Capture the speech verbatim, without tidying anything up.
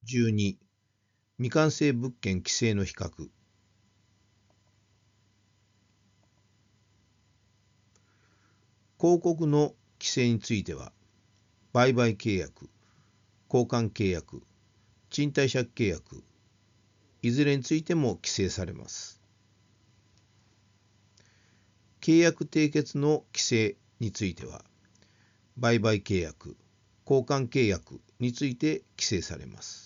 じゅうに、未完成物件規制の比較。広告の規制については、売買契約、交換契約、賃貸借契約、いずれについても規制されます。契約締結の規制については、売買契約、交換契約について規制されます。